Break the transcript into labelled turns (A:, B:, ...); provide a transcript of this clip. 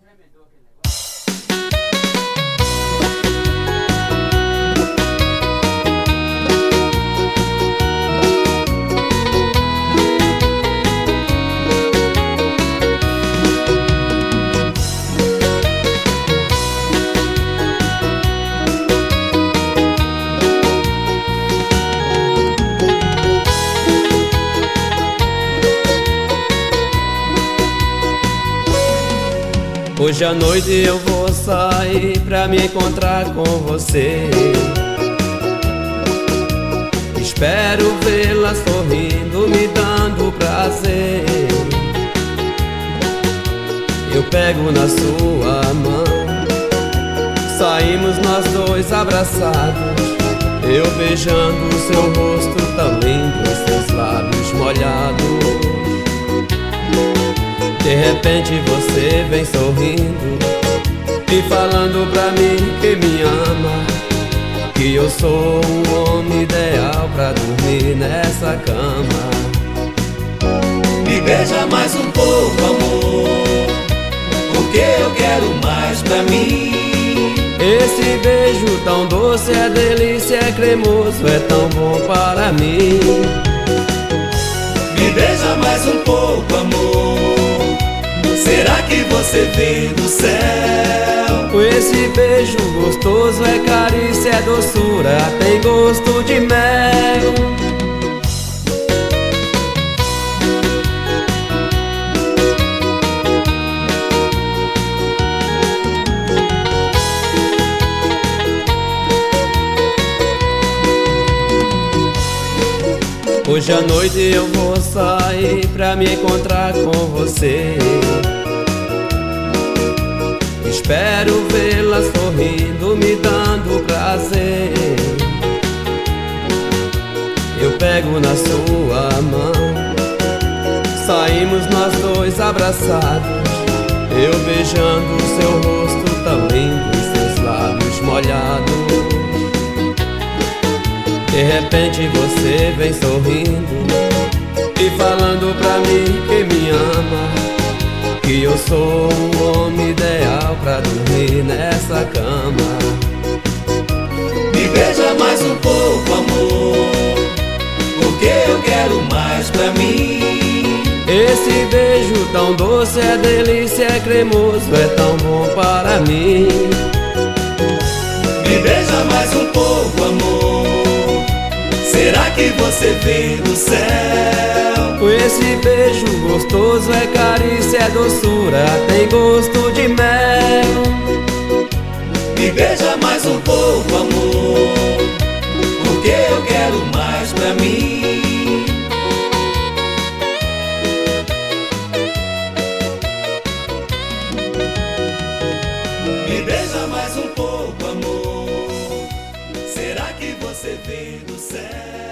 A: Hoje à noite eu vou sair pra me encontrar com você. Espero vê-la sorrindo, me dando prazer. Eu pego na sua mão, saímos nós dois abraçados, eu beijando o seu rosto tão lindo, seus lábios molhados. De repente você vem sorrindo e falando pra mim que me ama, que eu sou um homem ideal pra dormir nessa cama.
B: Me beija mais um pouco, amor, porque eu quero mais pra mim.
A: Esse beijo tão doce é delícia, é cremoso, é tão bom para mim.
B: Me beija mais um pouco, amor, será que você veio do céu?
A: Esse beijo gostoso é carícia, é doçura, tem gosto de mel. Hoje à noite eu vou sair pra me encontrar com você. Espero vê-la sorrindo, me dando prazer. Eu pego na sua mão, saímos nós dois abraçados, eu beijando o seu rosto tão lindo e seus lábios molhados. De repente você vem sorrindo e falando pra mim que me ama, que eu sou o homem ideal pra dormir nessa cama.
B: Me beija mais um pouco, amor, porque eu quero mais pra mim.
A: Esse beijo tão doce é delícia, é cremoso, é tão bom para mim.
B: Me beija mais um pouco, amor, será que você veio do céu?
A: Esse beijo gostoso é carícia, é doçura, tem gosto de mel.
B: Me beija mais um pouco, amor, porque eu quero mais pra mim. Me beija mais um pouco, amor, será que você veio do céu?